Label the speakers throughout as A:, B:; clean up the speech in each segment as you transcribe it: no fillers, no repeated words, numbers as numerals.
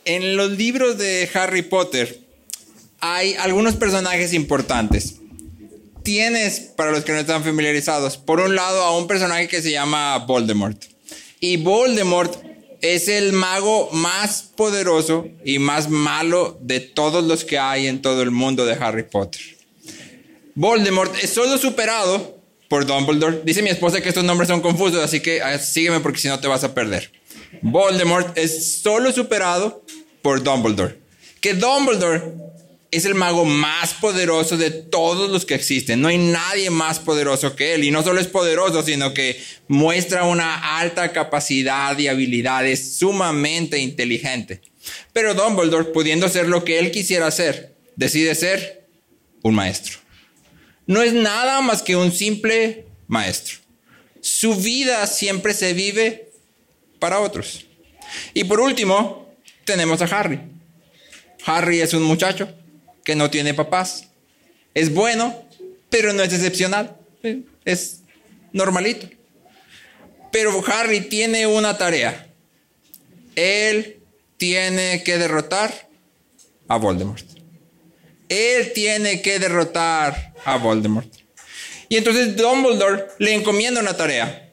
A: En los libros de Harry Potter hay algunos personajes importantes. Tienes, para los que no están familiarizados, por un lado a un personaje que se llama Voldemort. Y Voldemort es el mago más poderoso y más malo de todos los que hay en todo el mundo de Harry Potter. Voldemort es solo superado por Dumbledore. Dice mi esposa que estos nombres son confusos, así que sígueme porque si no te vas a perder. Voldemort es solo superado por Dumbledore. Que Dumbledore es el mago más poderoso de todos los que existen. No hay nadie más poderoso que él. Y no solo es poderoso, sino que muestra una alta capacidad y habilidad. Es sumamente inteligente. Pero Dumbledore, pudiendo ser lo que él quisiera ser, decide ser un maestro. No es nada más que un simple maestro. Su vida siempre se vive para otros. Y por último, tenemos a Harry. Harry es un muchacho que no tiene papás. Es bueno, pero no es excepcional. Es normalito. Pero Harry tiene una tarea. Él tiene que derrotar a Voldemort. Él tiene que derrotar a Voldemort. Y entonces Dumbledore le encomienda una tarea.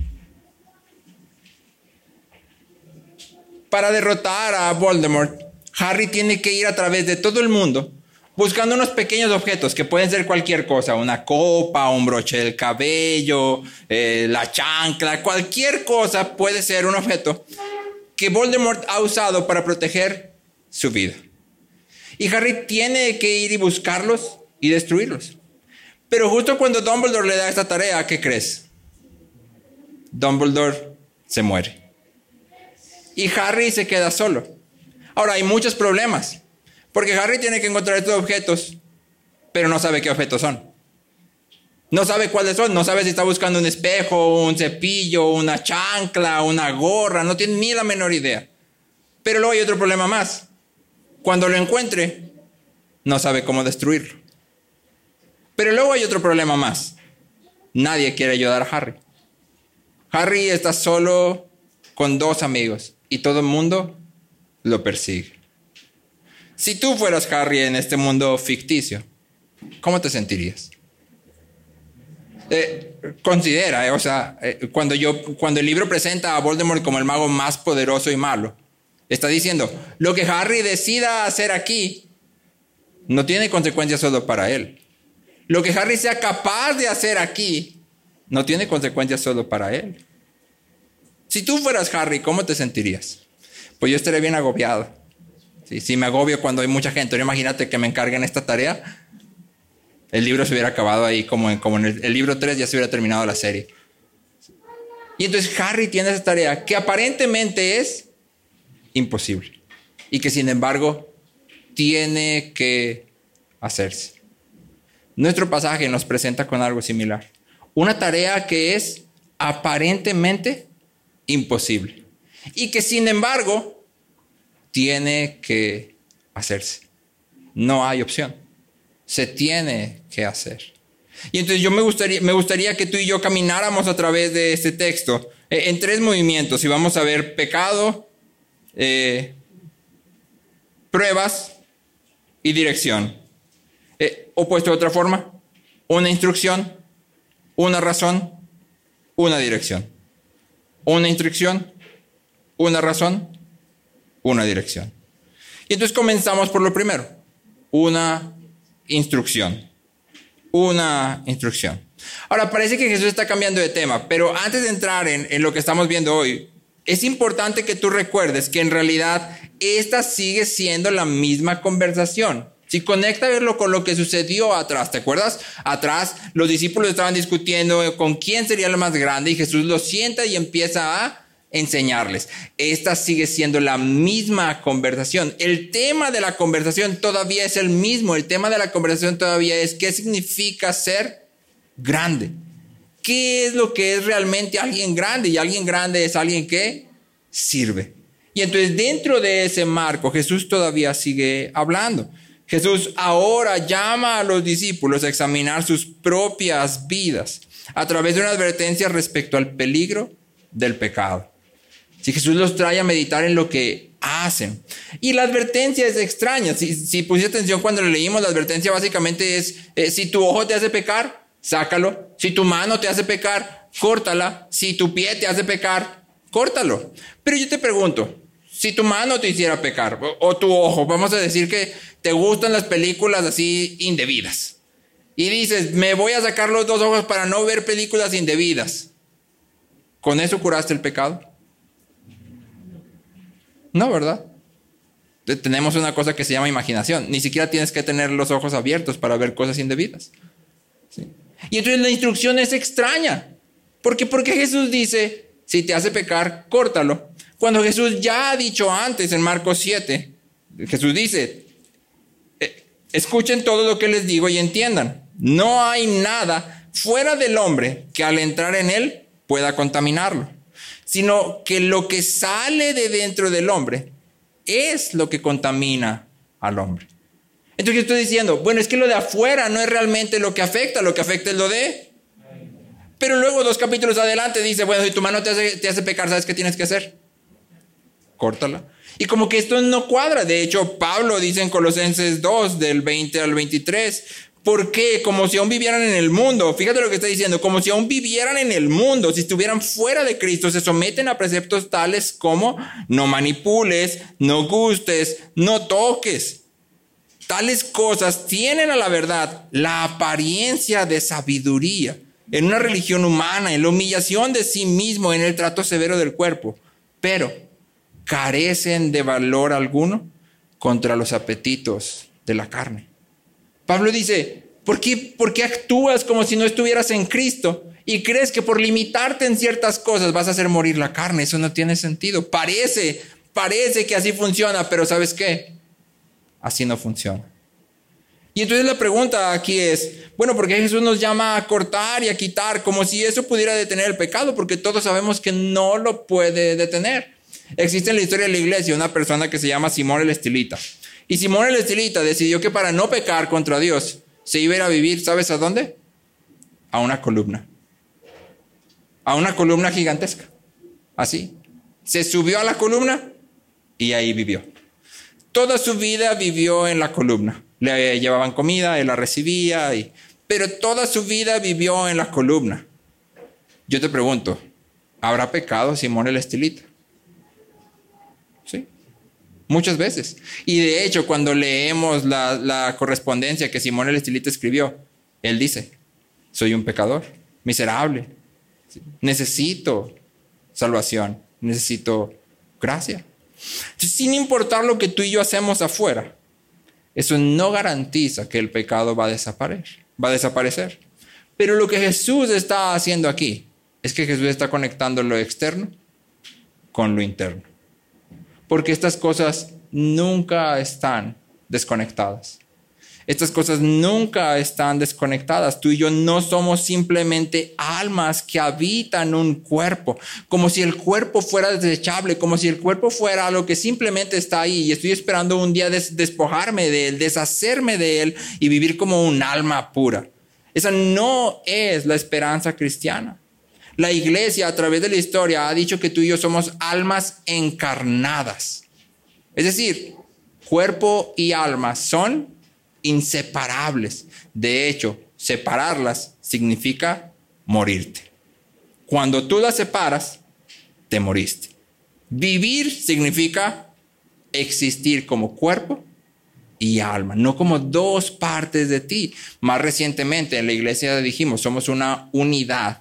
A: Para derrotar a Voldemort, Harry tiene que ir a través de todo el mundo buscando unos pequeños objetos que pueden ser cualquier cosa. Una copa, un broche del cabello, la chancla, cualquier cosa puede ser un objeto que Voldemort ha usado para proteger su vida. Y Harry tiene que ir y buscarlos y destruirlos. Pero justo cuando Dumbledore le da esta tarea, ¿qué crees? Dumbledore se muere. Y Harry se queda solo. Ahora, hay muchos problemas. Porque Harry tiene que encontrar estos objetos, pero no sabe qué objetos son. No sabe cuáles son. No sabe si está buscando un espejo, un cepillo, una chancla, una gorra. No tiene ni la menor idea. Pero luego hay otro problema más. Cuando lo encuentre, no sabe cómo destruirlo. Pero luego hay otro problema más. Nadie quiere ayudar a Harry. Harry está solo con 2 amigos y todo el mundo lo persigue. Si tú fueras Harry en este mundo ficticio, ¿cómo te sentirías? Considera, cuando el libro presenta a Voldemort como el mago más poderoso y malo, está diciendo, lo que Harry decida hacer aquí no tiene consecuencias solo para él. Lo que Harry sea capaz de hacer aquí no tiene consecuencias solo para él. Si tú fueras Harry, ¿cómo te sentirías? Pues yo estaría bien agobiado. Si me agobio cuando hay mucha gente. Imagínate que me encarguen esta tarea. El libro se hubiera acabado ahí, como en el libro 3 ya se hubiera terminado la serie. Y entonces Harry tiene esa tarea que aparentemente es imposible. Y que sin embargo tiene que hacerse. Nuestro pasaje nos presenta con algo similar. Una tarea que es aparentemente imposible. Y que sin embargo tiene que hacerse. No hay opción. Se tiene que hacer. Y entonces me gustaría que tú y yo camináramos a través de este texto en 3 movimientos. Y vamos a ver pecado, pruebas y dirección. O puesto de otra forma, una instrucción, una razón, una dirección. Una instrucción, una razón, una dirección. Y entonces comenzamos por lo primero. Una instrucción. Una instrucción. Ahora, parece que Jesús está cambiando de tema, pero antes de entrar en lo que estamos viendo hoy, es importante que tú recuerdes que en realidad esta sigue siendo la misma conversación. Si conecta a verlo con lo que sucedió atrás, ¿te acuerdas? Atrás los discípulos estaban discutiendo con quién sería el más grande y Jesús los sienta y empieza a enseñarles. Esta sigue siendo la misma conversación. El tema de la conversación todavía es el mismo. El tema de la conversación todavía es ¿qué significa ser grande? ¿Qué es lo que es realmente alguien grande? Y alguien grande es alguien que sirve. Y entonces dentro de ese marco Jesús todavía sigue hablando. Jesús ahora llama a los discípulos a examinar sus propias vidas a través de una advertencia respecto al peligro del pecado. Si Jesús los trae a meditar en lo que hacen. Y la advertencia es extraña. Si pusiste atención cuando le leímos, la advertencia básicamente es, si tu ojo te hace pecar, sácalo. Si tu mano te hace pecar, córtala. Si tu pie te hace pecar, córtalo. Pero yo te pregunto, si tu mano te hiciera pecar, o tu ojo, vamos a decir que te gustan las películas así indebidas, y dices, me voy a sacar los dos ojos para no ver películas indebidas, ¿con eso curaste el pecado? No, ¿verdad? Tenemos una cosa que se llama imaginación. Ni siquiera tienes que tener los ojos abiertos para ver cosas indebidas. ¿Sí? Y entonces la instrucción es extraña. ¿Por qué Jesús dice, si te hace pecar, córtalo? Cuando Jesús ya ha dicho antes en Marcos 7, Jesús dice, escuchen todo lo que les digo y entiendan. No hay nada fuera del hombre que al entrar en él pueda contaminarlo, sino que lo que sale de dentro del hombre es lo que contamina al hombre. Entonces yo estoy diciendo, bueno, es que lo de afuera no es realmente lo que afecta es lo de... Pero luego 2 capítulos adelante dice, bueno, si tu mano te hace pecar, ¿sabes qué tienes que hacer? Córtala. Y como que esto no cuadra. De hecho, Pablo dice en Colosenses 2, del 20 al 23, ¿por qué? Como si aún vivieran en el mundo. Fíjate lo que está diciendo, como si aún vivieran en el mundo, si estuvieran fuera de Cristo, se someten a preceptos tales como no manipules, no gustes, no toques. Tales cosas tienen a la verdad la apariencia de sabiduría en una religión humana, en la humillación de sí mismo, en el trato severo del cuerpo, pero carecen de valor alguno contra los apetitos de la carne. Pablo dice, ¿por qué actúas como si no estuvieras en Cristo y crees que por limitarte en ciertas cosas vas a hacer morir la carne? Eso no tiene sentido. Parece que así funciona, pero ¿sabes qué? Así no funciona. Y entonces la pregunta aquí es, bueno, ¿por qué Jesús nos llama a cortar y a quitar? Como si eso pudiera detener el pecado, porque todos sabemos que no lo puede detener. Existe en la historia de la iglesia una persona que se llama Simón el Estilita. Y Simón el Estilita decidió que para no pecar contra Dios, se iba a ir a vivir, ¿sabes a dónde? A una columna. A una columna gigantesca. Así. Se subió a la columna y ahí vivió. Toda su vida vivió en la columna. Le llevaban comida, él la recibía, pero toda su vida vivió en la columna. Yo te pregunto, ¿habrá pecado Simón el Estilita? Sí, muchas veces. Y de hecho, cuando leemos la correspondencia que Simón el Estilita escribió, él dice, soy un pecador, miserable, ¿sí? Necesito salvación, necesito gracia. Entonces, sin importar lo que tú y yo hacemos afuera, eso no garantiza que el pecado va a desaparecer. Pero lo que Jesús está haciendo aquí es que Jesús está conectando lo externo con lo interno. Porque estas cosas nunca están desconectadas. Estas cosas nunca están desconectadas. Tú y yo no somos simplemente almas que habitan un cuerpo, como si el cuerpo fuera desechable, como si el cuerpo fuera algo que simplemente está ahí y estoy esperando un día despojarme de él, deshacerme de él y vivir como un alma pura. Esa no es la esperanza cristiana. La iglesia a través de la historia ha dicho que tú y yo somos almas encarnadas. Es decir, cuerpo y alma son inseparables. De hecho, separarlas significa morirte. Cuando tú las separas, te moriste. Vivir significa existir como cuerpo y alma, no como dos partes de ti. Más recientemente en la iglesia dijimos, somos una unidad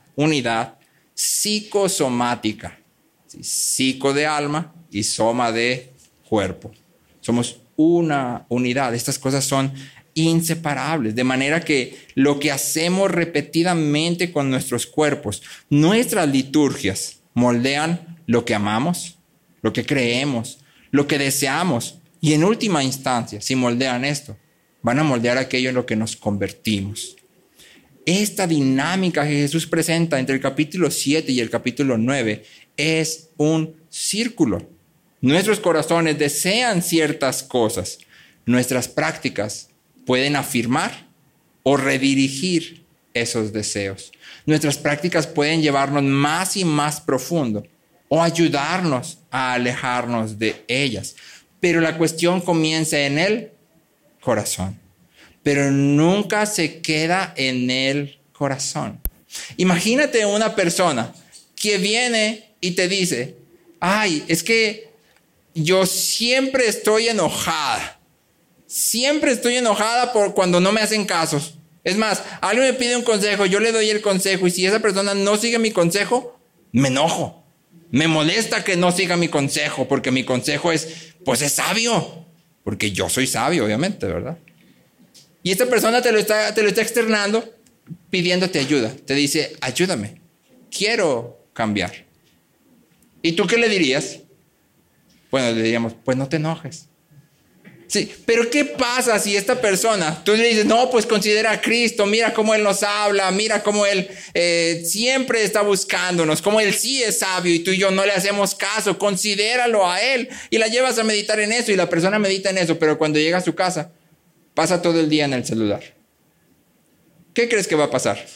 A: psicosomática. ¿Sí? Psico de alma y soma de cuerpo. Somos una unidad. Estas cosas son inseparables, de manera que lo que hacemos repetidamente con nuestros cuerpos, nuestras liturgias, moldean lo que amamos, lo que creemos, lo que deseamos, y en última instancia, si moldean esto, van a moldear aquello en lo que nos convertimos. Esta dinámica que Jesús presenta entre el capítulo 7 y el capítulo 9 es un círculo. Nuestros corazones desean ciertas cosas. Nuestras prácticas pueden afirmar o redirigir esos deseos. Nuestras prácticas pueden llevarnos más y más profundo o ayudarnos a alejarnos de ellas. Pero la cuestión comienza en el corazón. Pero nunca se queda en el corazón. Imagínate una persona que viene y te dice, ay, es que yo siempre estoy enojada. Siempre estoy enojada por cuando no me hacen casos. Es más, alguien me pide un consejo, yo le doy el consejo y si esa persona no sigue mi consejo, me enojo. Me molesta que no siga mi consejo porque mi consejo es sabio. Porque yo soy sabio, obviamente, ¿verdad? Y esta persona te lo está externando pidiéndote ayuda. Te dice, ayúdame, quiero cambiar. ¿Y tú qué le dirías? Bueno, le diríamos, pues no te enojes. Sí, pero ¿qué pasa si esta persona, tú le dices, no, pues considera a Cristo, mira cómo Él nos habla, mira cómo Él siempre está buscándonos, cómo Él sí es sabio y tú y yo no le hacemos caso, considéralo a Él y la llevas a meditar en eso y la persona medita en eso, pero cuando llega a su casa, pasa todo el día en el celular. ¿Qué crees que va a pasar?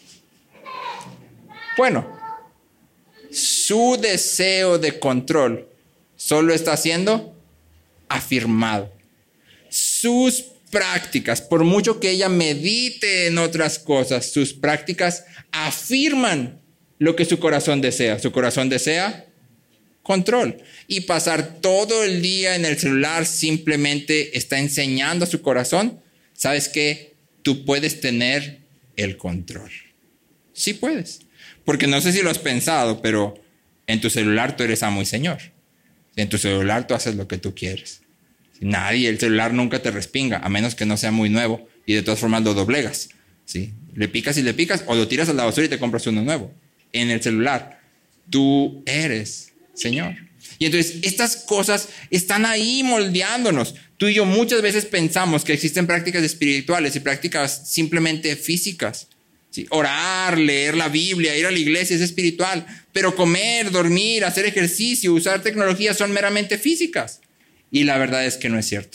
A: Bueno, su deseo de control solo está siendo afirmado. Sus prácticas, por mucho que ella medite en otras cosas, sus prácticas afirman lo que su corazón desea. Su corazón desea control. Y pasar todo el día en el celular simplemente está enseñando a su corazón, ¿sabes qué? Tú puedes tener el control. Sí puedes. Porque no sé si lo has pensado, pero en tu celular tú eres amo y señor. En tu celular tú haces lo que tú quieres. Nadie, el celular nunca te respinga, a menos que no sea muy nuevo y de todas formas lo doblegas. ¿Sí? Le picas y le picas o lo tiras a la basura y te compras uno nuevo. En el celular, tú eres Señor. Y entonces estas cosas están ahí moldeándonos. Tú y yo muchas veces pensamos que existen prácticas espirituales y prácticas simplemente físicas. ¿Sí? Orar, leer la Biblia, ir a la iglesia es espiritual, pero comer, dormir, hacer ejercicio, usar tecnología son meramente físicas. Y la verdad es que no es cierto.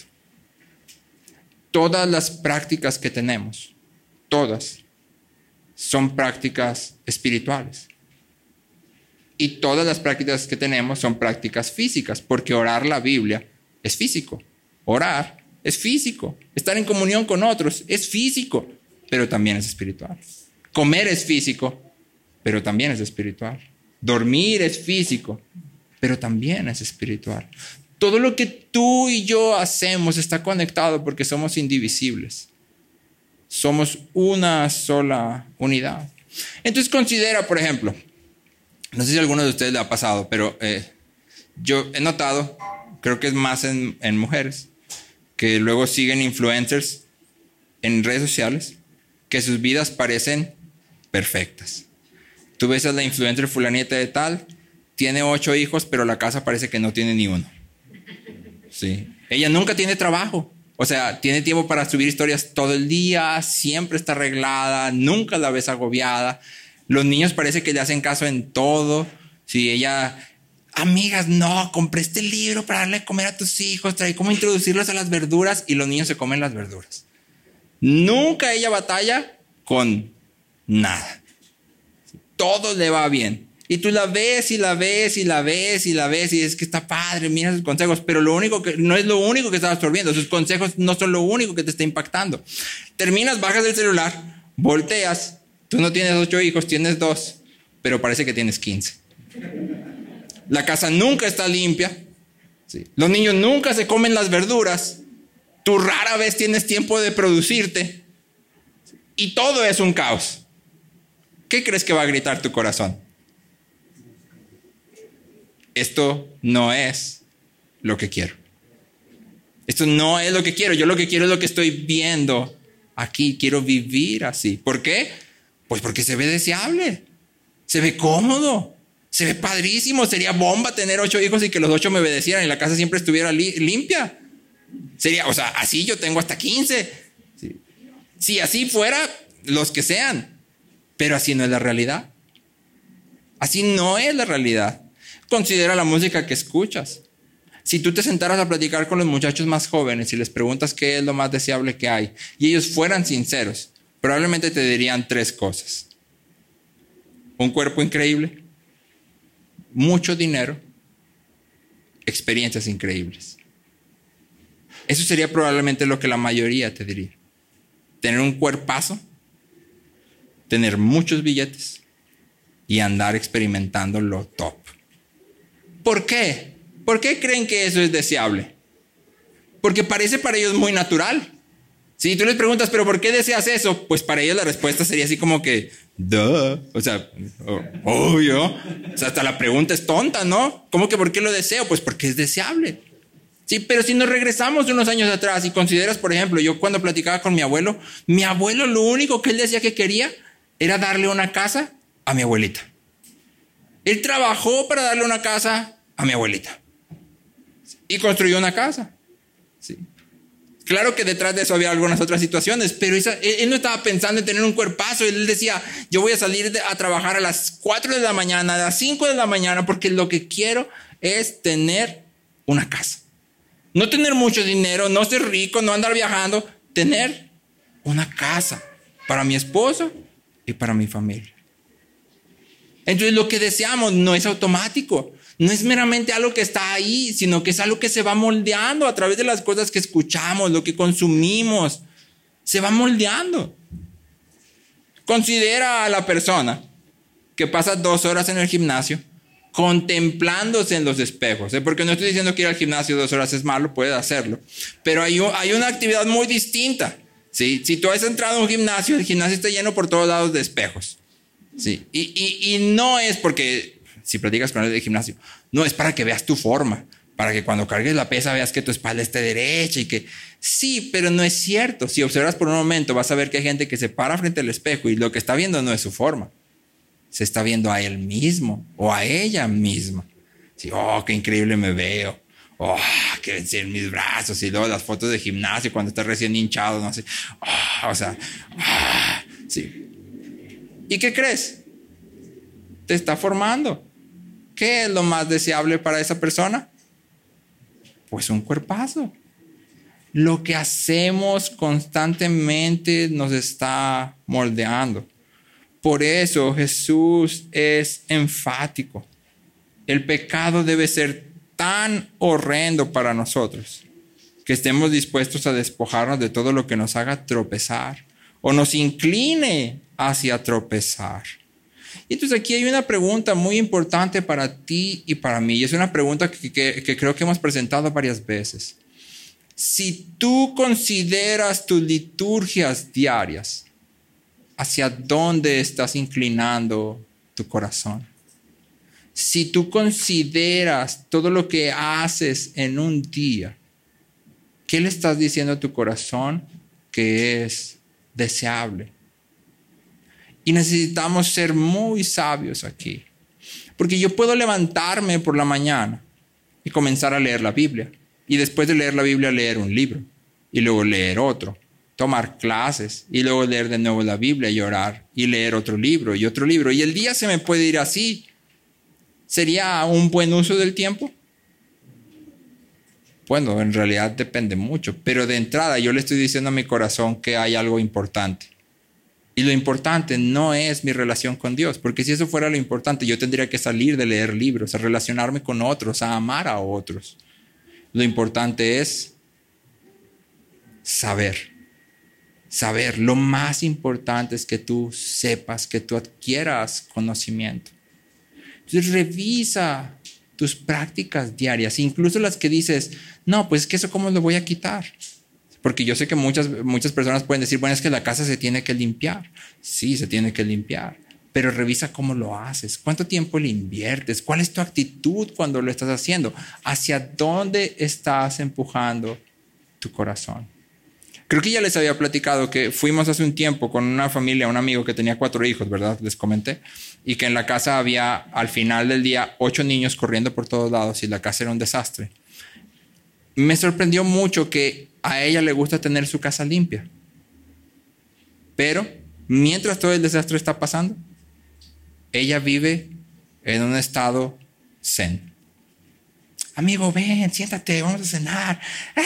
A: Todas las prácticas que tenemos, todas, son prácticas espirituales. Y todas las prácticas que tenemos son prácticas físicas, porque orar la Biblia es físico. Orar es físico. Estar en comunión con otros es físico, pero también es espiritual. Comer es físico, pero también es espiritual. Dormir es físico, pero también es espiritual. Todo lo que tú y yo hacemos está conectado porque somos indivisibles. Somos una sola unidad. Entonces considera, por ejemplo, no sé si a alguno de ustedes le ha pasado, pero yo he notado, creo que es más en mujeres, que luego siguen influencers en redes sociales, que sus vidas parecen perfectas. Tú ves a la influencer fulanita de tal, tiene 8 hijos, pero la casa parece que no tiene ni uno. Sí. Ella nunca tiene trabajo. O sea, tiene tiempo para subir historias todo el día, siempre está arreglada, nunca la ves agobiada. Los niños parece que le hacen caso en todo. Sí, ella, amigas, no, compré este libro para darle a comer a tus hijos, trae cómo introducirlos a las verduras y los niños se comen las verduras. Nunca ella batalla con nada. Todo le va bien. Y tú la ves y la ves y la ves y la ves y es que está padre, mira sus consejos, pero no es lo único que está absorbiendo. Sus consejos no son lo único que te está impactando. Terminas, bajas el celular, volteas, tú no tienes 8 hijos, tienes 2, pero parece que tienes 15. La casa nunca está limpia. ¿Sí? Los niños nunca se comen las verduras. Tú rara vez tienes tiempo de producirte. Y todo es un caos. ¿Qué crees que va a gritar tu corazón? Esto no es lo que quiero. Esto no es lo que quiero. Yo lo que quiero es lo que estoy viendo aquí. Quiero vivir así. ¿Por qué? Pues porque se ve deseable. Se ve cómodo. Se ve padrísimo. Sería bomba tener 8 hijos y que los 8 me obedecieran y la casa siempre estuviera limpia. Sería, o sea, así yo tengo hasta 15. Sí. Si así fuera, los que sean. Pero así no es la realidad. Así no es la realidad. Considera la música que escuchas. Si tú te sentaras a platicar con los muchachos más jóvenes y les preguntas qué es lo más deseable que hay y ellos fueran sinceros, probablemente te dirían 3 cosas. Un cuerpo increíble, mucho dinero, experiencias increíbles. Eso sería probablemente lo que la mayoría te diría. Tener un cuerpazo, tener muchos billetes y andar experimentando lo top. ¿Por qué? ¿Por qué creen que eso es deseable? Porque parece para ellos muy natural. Si tú les preguntas, ¿pero por qué deseas eso? Pues para ellos la respuesta sería así como que, duh. O sea, obvio. O sea, hasta la pregunta es tonta, ¿no? ¿Cómo que por qué lo deseo? Pues porque es deseable. Sí, pero si nos regresamos unos años atrás y consideras, por ejemplo, yo cuando platicaba con mi abuelo lo único que él decía que quería era darle una casa a mi abuelita. Él trabajó para darle una casa a mi abuelita. Y construyó una casa. Sí. Claro que detrás de eso había algunas otras situaciones, pero él no estaba pensando en tener un cuerpazo. Él decía, yo voy a salir a trabajar a las 4 de la mañana, a las 5 de la mañana, porque lo que quiero es tener una casa. No tener mucho dinero, no ser rico, no andar viajando, tener una casa para mi esposo y para mi familia. Entonces lo que deseamos no es automático. No es meramente algo que está ahí, sino que es algo que se va moldeando a través de las cosas que escuchamos, lo que consumimos. Se va moldeando. Considera a la persona que pasa 2 horas en el gimnasio contemplándose en los espejos. Porque no estoy diciendo que ir al gimnasio 2 horas es malo, puedes hacerlo. Pero hay una actividad muy distinta. ¿Sí? Si tú has entrado a un gimnasio, el gimnasio está lleno por todos lados de espejos. ¿Sí? Y no es porque... Si platicas con él de gimnasio, no es para que veas tu forma, para que cuando cargues la pesa veas que tu espalda esté derecha y que... Sí, pero no es cierto. Si observas por un momento, vas a ver que hay gente que se para frente al espejo y lo que está viendo no es su forma. Se está viendo a él mismo o a ella misma. Sí, oh, qué increíble me veo. Oh, qué vencer mis brazos. Y luego las fotos de gimnasio cuando estás recién hinchado, no sé. Oh, o sea, sí. ¿Y qué crees? Te está formando. ¿Qué es lo más deseable para esa persona? Pues un cuerpazo. Lo que hacemos constantemente nos está moldeando. Por eso Jesús es enfático. El pecado debe ser tan horrendo para nosotros que estemos dispuestos a despojarnos de todo lo que nos haga tropezar o nos incline hacia tropezar. Y entonces aquí hay una pregunta muy importante para ti y para mí. Y es una pregunta que creo que hemos presentado varias veces. Si tú consideras tus liturgias diarias, ¿hacia dónde estás inclinando tu corazón? Si tú consideras todo lo que haces en un día, ¿qué le estás diciendo a tu corazón que es deseable? Y necesitamos ser muy sabios aquí. Porque yo puedo levantarme por la mañana y comenzar a leer la Biblia. Y después de leer la Biblia, leer un libro. Y luego leer otro. Tomar clases. Y luego leer de nuevo la Biblia y orar. Y leer otro libro y otro libro. Y el día se me puede ir así. ¿Sería un buen uso del tiempo? Bueno, en realidad depende mucho. Pero de entrada yo le estoy diciendo a mi corazón que hay algo importante. Y lo importante no es mi relación con Dios, porque si eso fuera lo importante, yo tendría que salir de leer libros, a relacionarme con otros, a amar a otros. Lo importante es saber. Saber. Lo más importante es que tú sepas, que tú adquieras conocimiento. Entonces revisa tus prácticas diarias, incluso las que dices, no, pues que eso cómo lo voy a quitar. Porque yo sé que muchas personas pueden decir, bueno, es que la casa se tiene que limpiar. Sí, se tiene que limpiar. Pero revisa cómo lo haces. ¿Cuánto tiempo le inviertes? ¿Cuál es tu actitud cuando lo estás haciendo? ¿Hacia dónde estás empujando tu corazón? Creo que ya les había platicado que fuimos hace un tiempo con una familia, un amigo que tenía 4 hijos, ¿verdad? Les comenté. Y que en la casa había, al final del día, 8 niños corriendo por todos lados y la casa era un desastre. Me sorprendió mucho que a ella le gusta tener su casa limpia. Pero mientras todo el desastre está pasando, ella vive en un estado zen. Amigo, ven, siéntate, vamos a cenar.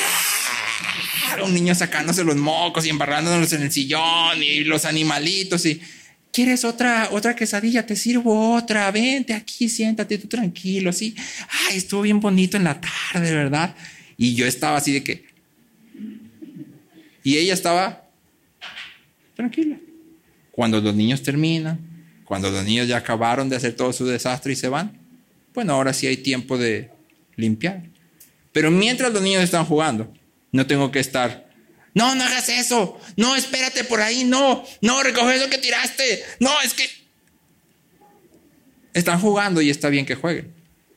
A: Un niño sacándose los mocos y embarrándonos en el sillón y los animalitos y... ¿Quieres otra quesadilla? Te sirvo otra. Vente aquí, siéntate tú tranquilo, ¿sí? Ay, estuvo bien bonito en la tarde, ¿verdad? Y yo estaba así de que, Y ella estaba tranquila. Cuando los niños terminan, cuando los niños ya acabaron de hacer todo su desastre y se van, bueno, ahora sí hay tiempo de limpiar. Pero mientras los niños están jugando, no tengo que estar, no hagas eso, no, espérate por ahí, no, recoge eso que tiraste, no, es que están jugando y está bien que jueguen.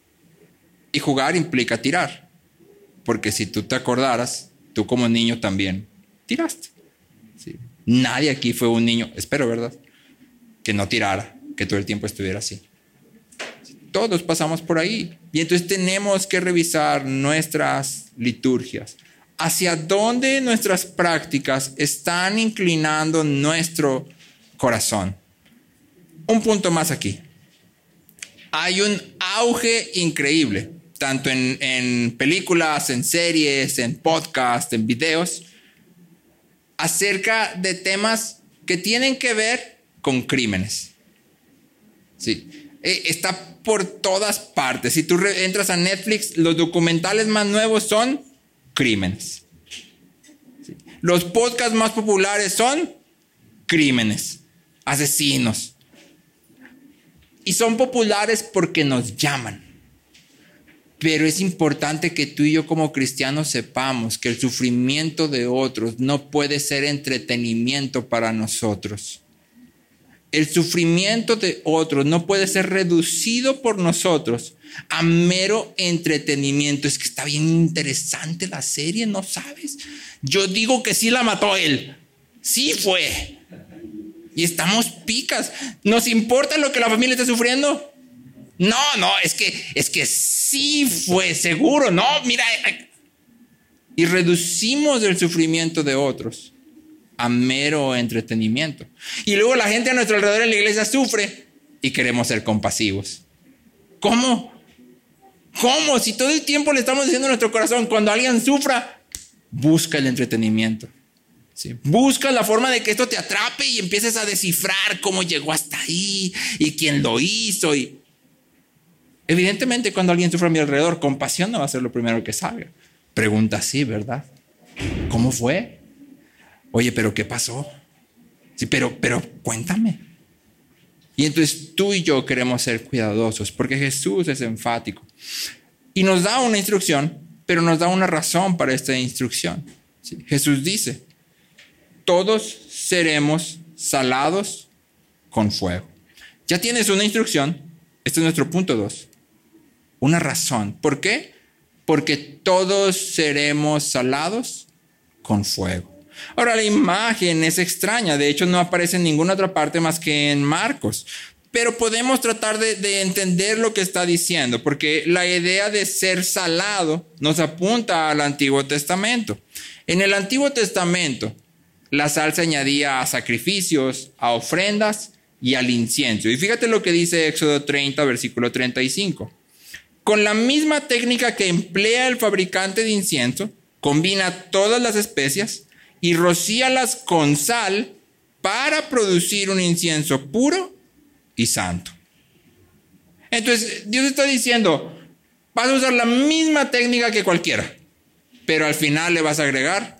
A: Y jugar implica tirar, porque si tú te acordaras, tú como niño también tiraste. ¿Sí? Nadie aquí fue un niño, espero, ¿verdad?, que no tirara, que todo el tiempo estuviera así. Todos pasamos por ahí. Y entonces tenemos que revisar nuestras liturgias. ¿Hacia dónde nuestras prácticas están inclinando nuestro corazón? Un punto más aquí. Hay un auge increíble, tanto en películas, en series, en podcasts, en videos, acerca de temas que tienen que ver con crímenes. Sí. Está por todas partes. Si tú entras a Netflix, los documentales más nuevos son crímenes. Sí. Los podcasts más populares son crímenes, asesinos. Y son populares porque nos llaman. Pero es importante que tú y yo como cristianos sepamos que el sufrimiento de otros no puede ser entretenimiento para nosotros. El sufrimiento de otros no puede ser reducido por nosotros a mero entretenimiento. Es que está bien interesante la serie, ¿no sabes? Yo digo que sí la mató él. Sí fue. Y estamos picas. ¿Nos importa lo que la familia está sufriendo? No, es que sí fue, seguro. No, mira. Y reducimos el sufrimiento de otros a mero entretenimiento. Y luego la gente a nuestro alrededor en la iglesia sufre y queremos ser compasivos. ¿Cómo? Si todo el tiempo le estamos diciendo a nuestro corazón, cuando alguien sufra, busca el entretenimiento. ¿Sí? Busca la forma de que esto te atrape y empieces a descifrar cómo llegó hasta ahí y quién lo hizo. Y evidentemente, cuando alguien sufre a mi alrededor, compasión no va a ser lo primero que salga. Pregunta sí, ¿verdad? ¿Cómo fue? Oye, ¿pero qué pasó? Sí, pero cuéntame. Y entonces tú y yo queremos ser cuidadosos porque Jesús es enfático. Y nos da una instrucción, pero nos da una razón para esta instrucción. ¿Sí? Jesús dice, todos seremos salados con fuego. Ya tienes una instrucción. Este es nuestro punto 2. Una razón. ¿Por qué? Porque todos seremos salados con fuego. Ahora, la imagen es extraña. De hecho, no aparece en ninguna otra parte más que en Marcos. Pero podemos tratar de entender lo que está diciendo, porque la idea de ser salado nos apunta al Antiguo Testamento. En el Antiguo Testamento, la sal se añadía a sacrificios, a ofrendas y al incienso. Y fíjate lo que dice Éxodo 30, versículo 35. Con la misma técnica que emplea el fabricante de incienso, combina todas las especias y rocíalas con sal para producir un incienso puro y santo. Entonces, Dios está diciendo, vas a usar la misma técnica que cualquiera, pero al final le vas a agregar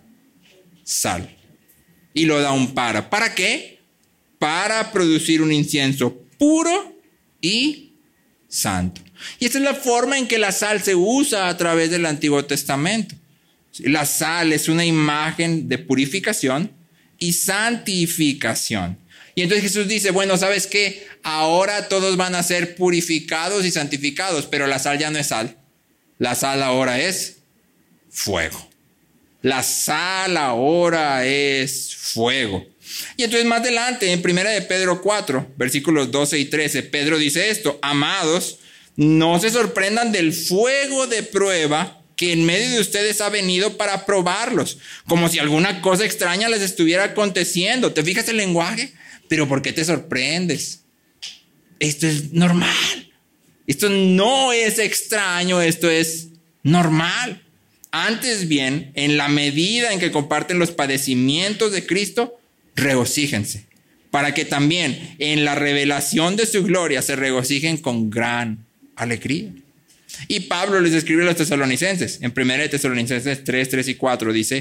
A: sal. Y lo da un para. ¿Para qué? Para producir un incienso puro y santo. Y esta es la forma en que la sal se usa a través del Antiguo Testamento. La sal es una imagen de purificación y santificación. Y entonces Jesús dice, bueno, ¿sabes qué? Ahora todos van a ser purificados y santificados, pero la sal ya no es sal. La sal ahora es fuego. La sal ahora es fuego. Y entonces más adelante, en 1 de Pedro 4, versículos 12 y 13, Pedro dice esto, amados, no se sorprendan del fuego de prueba que en medio de ustedes ha venido para probarlos, como si alguna cosa extraña les estuviera aconteciendo. ¿Te fijas el lenguaje? Pero ¿por qué te sorprendes? Esto es normal. Esto no es extraño, esto es normal. Antes bien, en la medida en que comparten los padecimientos de Cristo, regocíjense, para que también en la revelación de su gloria se regocijen con gran alegría. Y Pablo les escribe a los tesalonicenses, en 1 de Tesalonicenses 3 y 4, dice,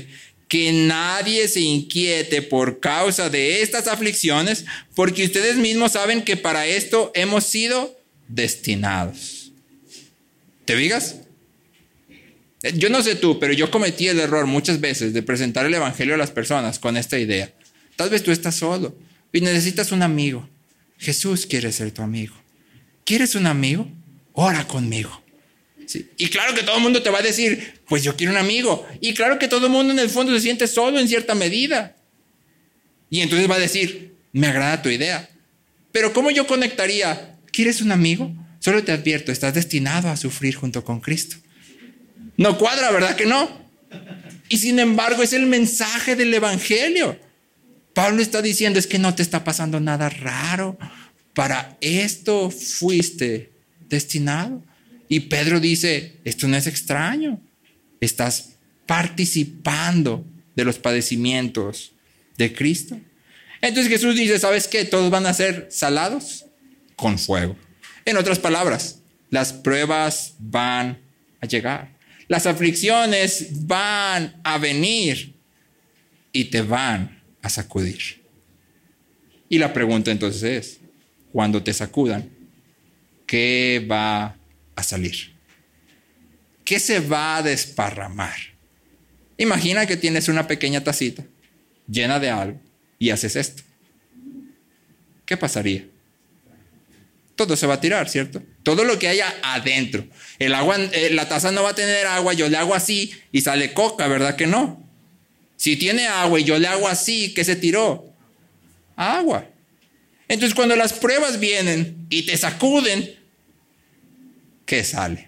A: que nadie se inquiete por causa de estas aflicciones, porque ustedes mismos saben que para esto hemos sido destinados. ¿Te fijas? Yo no sé tú, pero yo cometí el error muchas veces de presentar el evangelio a las personas con esta idea. Tal vez tú estás solo y necesitas un amigo. Jesús quiere ser tu amigo. ¿Quieres un amigo? Ora conmigo. Sí. Y claro que todo el mundo te va a decir, pues yo quiero un amigo. Y claro que todo el mundo en el fondo se siente solo en cierta medida. Y entonces va a decir, me agrada tu idea. Pero ¿cómo yo conectaría? ¿Quieres un amigo? Solo te advierto, estás destinado a sufrir junto con Cristo. No cuadra, ¿verdad que no? Y sin embargo es el mensaje del evangelio. Pablo está diciendo, es que no te está pasando nada raro. Para esto fuiste destinado. Y Pedro dice, esto no es extraño. Estás participando de los padecimientos de Cristo. Entonces Jesús dice, ¿sabes qué? Todos van a ser salados con fuego. En otras palabras, las pruebas van a llegar. Las aflicciones van a venir y te van a sacudir. Y la pregunta entonces es, cuando te sacudan, ¿qué va a salir? ¿Qué se va a desparramar? Imagina que tienes una pequeña tacita llena de algo y haces esto. ¿Qué pasaría? Todo se va a tirar, ¿cierto? Todo lo que haya adentro. El agua, la taza no va a tener agua, yo le hago así y sale coca, ¿verdad que no? Si tiene agua y yo le hago así, ¿qué se tiró? Agua. Entonces cuando las pruebas vienen y te sacuden, ¿qué sale?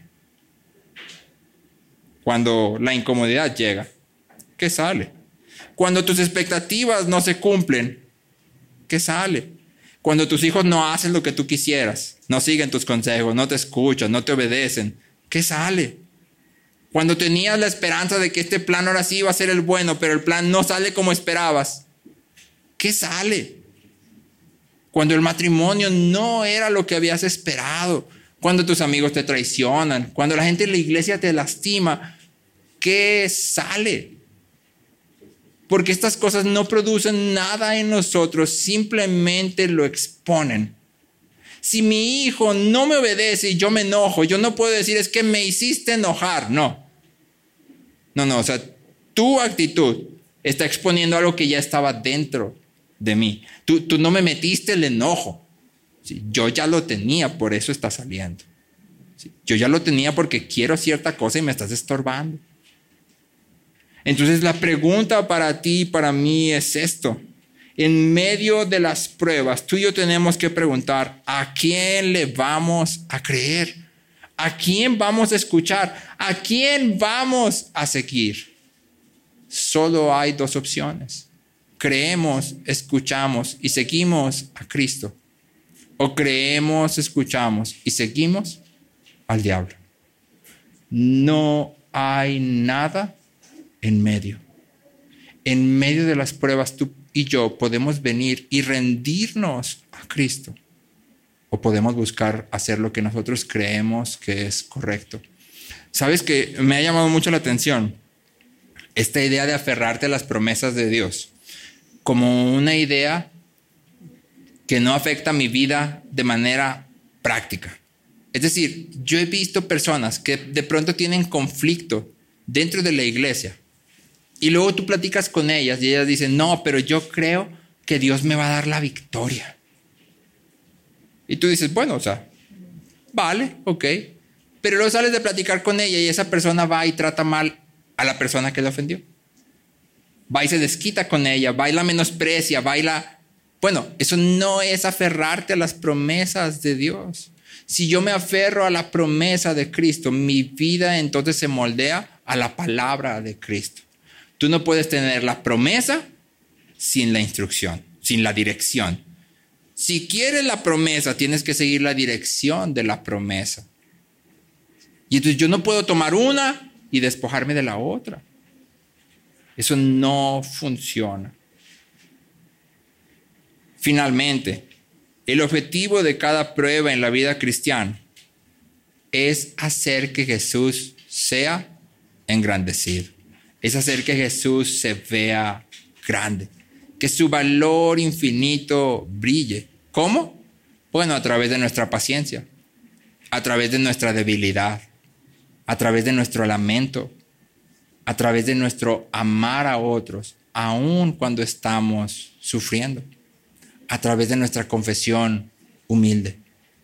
A: Cuando la incomodidad llega, ¿qué sale? Cuando tus expectativas no se cumplen, ¿qué sale? Cuando tus hijos no hacen lo que tú quisieras, no siguen tus consejos, no te escuchan, no te obedecen, ¿qué sale? Cuando tenías la esperanza de que este plan ahora sí iba a ser el bueno, pero el plan no sale como esperabas, ¿qué sale? Cuando el matrimonio no era lo que habías esperado, cuando tus amigos te traicionan, cuando la gente en la iglesia te lastima, ¿qué sale? Porque estas cosas no producen nada en nosotros, simplemente lo exponen. Si mi hijo no me obedece y yo me enojo, yo no puedo decir es que me hiciste enojar, no. No, o sea, tu actitud está exponiendo algo que ya estaba dentro de mí. Tú no me metiste el enojo. Sí, yo ya lo tenía, por eso está saliendo. Sí, yo ya lo tenía porque quiero cierta cosa y me estás estorbando. Entonces la pregunta para ti y para mí es esto. En medio de las pruebas, tú y yo tenemos que preguntar, ¿a quién le vamos a creer? ¿A quién vamos a escuchar? ¿A quién vamos a seguir? Solo hay dos opciones. Creemos, escuchamos y seguimos a Cristo. O creemos, escuchamos y seguimos al diablo. No hay nada en medio. En medio de las pruebas, tú y yo podemos venir y rendirnos a Cristo. O podemos buscar hacer lo que nosotros creemos que es correcto. ¿Sabes que me ha llamado mucho la atención esta idea de aferrarte a las promesas de Dios como una idea que no afecta mi vida de manera práctica? Es decir, yo he visto personas que de pronto tienen conflicto dentro de la iglesia y luego tú platicas con ellas y ellas dicen, no, pero yo creo que Dios me va a dar la victoria. Y tú dices, bueno, o sea, vale, ok. Pero luego sales de platicar con ella y esa persona va y trata mal a la persona que le ofendió. Va y se desquita con ella, va y la menosprecia, va y la... Bueno, eso no es aferrarte a las promesas de Dios. Si yo me aferro a la promesa de Cristo, mi vida entonces se moldea a la palabra de Cristo. Tú no puedes tener la promesa sin la instrucción, sin la dirección. Si quieres la promesa, tienes que seguir la dirección de la promesa. Y entonces yo no puedo tomar una y despojarme de la otra. Eso no funciona. Finalmente, el objetivo de cada prueba en la vida cristiana es hacer que Jesús sea engrandecido. es hacer que Jesús se vea grande, que su valor infinito brille. ¿Cómo? Bueno, a través de nuestra paciencia, a través de nuestra debilidad, a través de nuestro lamento, a través de nuestro amar a otros, aun cuando estamos sufriendo, a través de nuestra confesión humilde.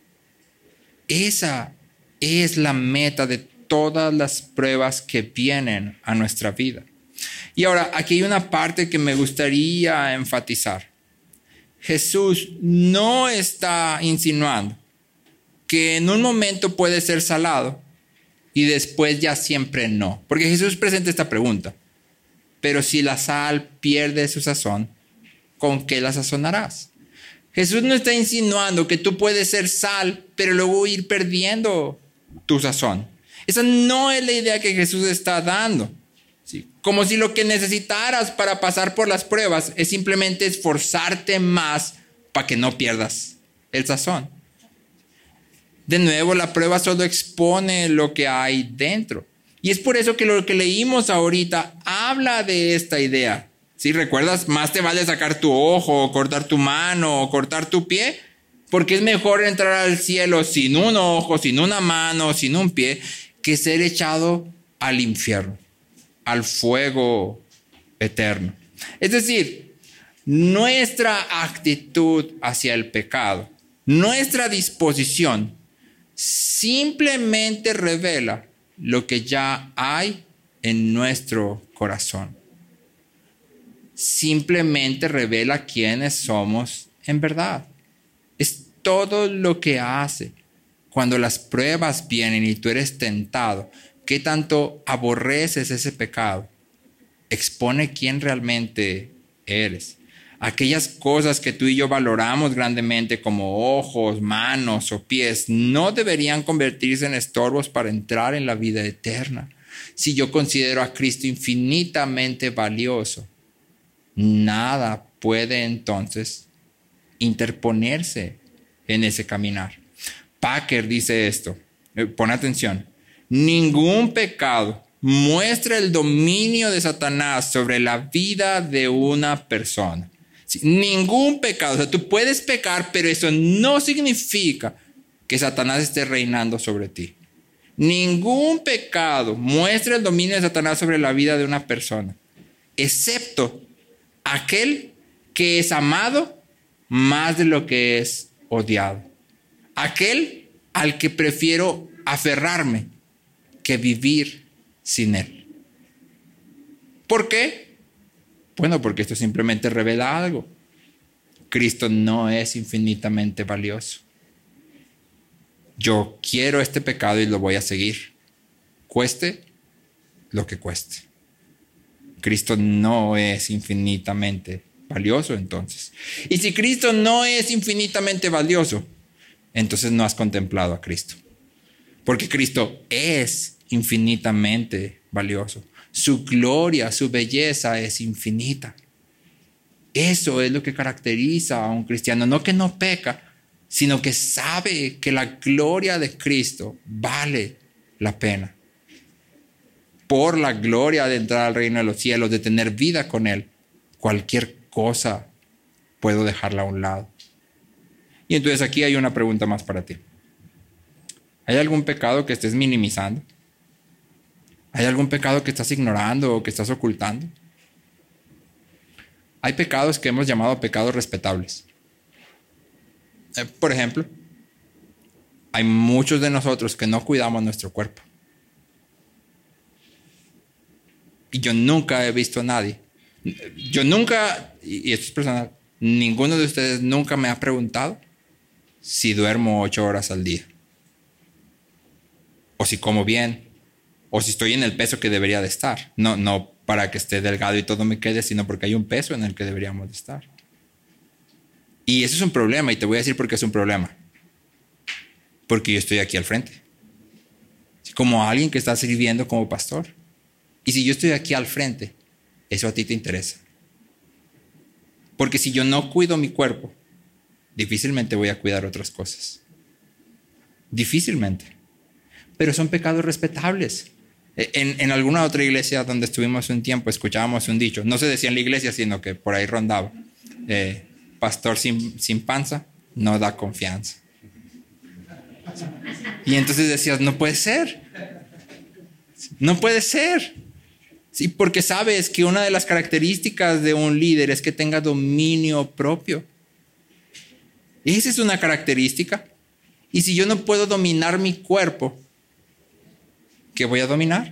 A: Esa es la meta de todas las pruebas que vienen a nuestra vida. Y ahora, aquí hay una parte que me gustaría enfatizar. Jesús no está insinuando que en un momento puede ser salado y después ya siempre no. Porque Jesús presenta esta pregunta: pero si la sal pierde su sazón, ¿con qué la sazonarás? Jesús no está insinuando que tú puedes ser sal, pero luego ir perdiendo tu sazón. Esa no es la idea que Jesús está dando. ¿Sí? Como si lo que necesitaras para pasar por las pruebas es simplemente esforzarte más para que no pierdas el sazón. De nuevo, la prueba solo expone lo que hay dentro. Y es por eso que lo que leímos ahorita habla de esta idea. ¿Sí? ¿Recuerdas? Más te vale sacar tu ojo, o cortar tu mano, o cortar tu pie, porque es mejor entrar al cielo sin un ojo, sin una mano, sin un pie, que ser echado al infierno, al fuego eterno. Es decir, nuestra actitud hacia el pecado, nuestra disposición, simplemente revela lo que ya hay en nuestro corazón. Simplemente revela quiénes somos en verdad. Es todo lo que hace cuando las pruebas vienen y tú eres tentado. ¿Qué tanto aborreces ese pecado? Expone quién realmente eres. Aquellas cosas que tú y yo valoramos grandemente como ojos, manos o pies no deberían convertirse en estorbos para entrar en la vida eterna. Si yo considero a Cristo infinitamente valioso, nada puede entonces interponerse en ese caminar. Packer dice esto, pon atención: ningún pecado muestra el dominio de Satanás sobre la vida de una persona. Sí, ningún pecado. O sea, tú puedes pecar, pero eso no significa que Satanás esté reinando sobre ti. Ningún pecado muestra el dominio de Satanás sobre la vida de una persona, excepto aquel que es amado más de lo que es odiado. Aquel al que prefiero aferrarme que vivir sin él. ¿Por qué? Bueno, porque esto simplemente revela algo. Cristo no es infinitamente valioso. Yo quiero este pecado y lo voy a seguir, cueste lo que cueste. Cristo no es infinitamente valioso entonces. Y si Cristo no es infinitamente valioso, entonces no has contemplado a Cristo. Porque Cristo es infinitamente valioso. Su gloria, su belleza es infinita. Eso es lo que caracteriza a un cristiano. No que no peca, sino que sabe que la gloria de Cristo vale la pena. Por la gloria de entrar al reino de los cielos, de tener vida con Él, cualquier cosa puedo dejarla a un lado. Y entonces aquí hay una pregunta más para ti. ¿Hay algún pecado que estés minimizando? ¿Hay algún pecado que estás ignorando o que estás ocultando? Hay pecados que hemos llamado pecados respetables. Por ejemplo, hay muchos de nosotros que no cuidamos nuestro cuerpo. Y yo nunca he visto a nadie. Yo nunca, y esto es personal, ninguno de ustedes nunca me ha preguntado si duermo 8 horas al día. O si como bien. O si estoy en el peso que debería de estar. No para que esté delgado y todo me quede, sino porque hay un peso en el que deberíamos de estar. Y eso es un problema, y te voy a decir por qué es un problema. Porque yo estoy aquí al frente. Como alguien que está sirviendo como pastor. Y si yo estoy aquí al frente, eso a ti te interesa. Porque si yo no cuido mi cuerpo, difícilmente voy a cuidar otras cosas. Difícilmente. Pero son pecados respetables. En alguna otra iglesia donde estuvimos un tiempo escuchábamos un dicho, no se decía en la iglesia, sino que por ahí rondaba. Pastor sin panza no da confianza. Y entonces decías, no puede ser. No puede ser. Sí, porque sabes que una de las características de un líder es que tenga dominio propio. Esa es una característica. Y si yo no puedo dominar mi cuerpo, ¿qué voy a dominar?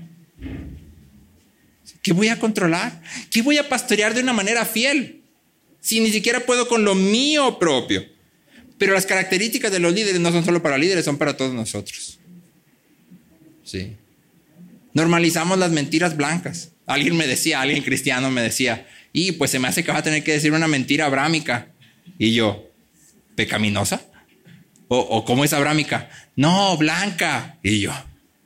A: ¿Qué voy a controlar? ¿Qué voy a pastorear de una manera fiel? Si ni siquiera puedo con lo mío propio. Pero las características de los líderes no son solo para líderes, son para todos nosotros. Sí. Normalizamos las mentiras blancas. Alguien cristiano me decía, y pues se me hace que vas a tener que decir una mentira abrámica. Y yo, ¿pecaminosa? ¿O cómo es abrámica? No, blanca. Y yo,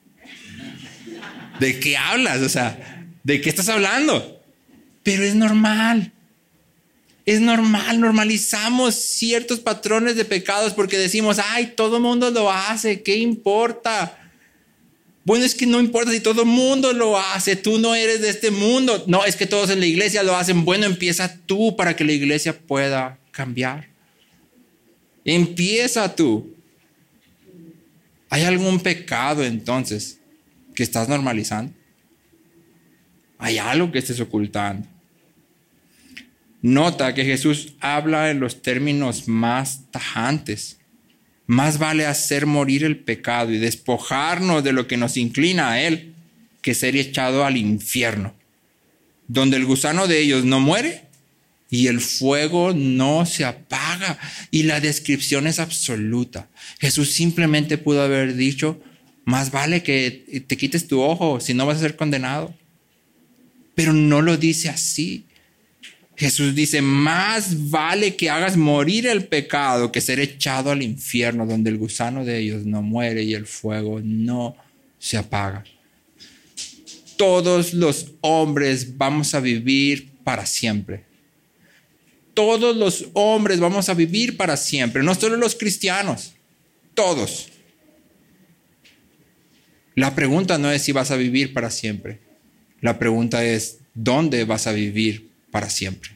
A: ¿de qué hablas? O sea, ¿de qué estás hablando? Pero es normal. Es normal, normalizamos ciertos patrones de pecados porque decimos, ay, todo el mundo lo hace, ¿qué importa? Bueno, es que no importa si todo el mundo lo hace, tú no eres de este mundo. No, es que todos en la iglesia lo hacen. Bueno, empieza tú para que la iglesia pueda cambiar. Empieza tú. ¿Hay algún pecado entonces que estás normalizando? ¿Hay algo que estés ocultando? Nota que Jesús habla en los términos más tajantes. Más vale hacer morir el pecado y despojarnos de lo que nos inclina a él que ser echado al infierno, donde el gusano de ellos no muere y el fuego no se apaga. Y la descripción es absoluta. Jesús simplemente pudo haber dicho, más vale que te quites tu ojo si no vas a ser condenado. Pero no lo dice así. Jesús dice, más vale que hagas morir el pecado que ser echado al infierno, donde el gusano de ellos no muere y el fuego no se apaga. Todos los hombres vamos a vivir para siempre. Todos los hombres vamos a vivir para siempre, no solo los cristianos, todos. La pregunta no es si vas a vivir para siempre. La pregunta es, ¿dónde vas a vivir para siempre?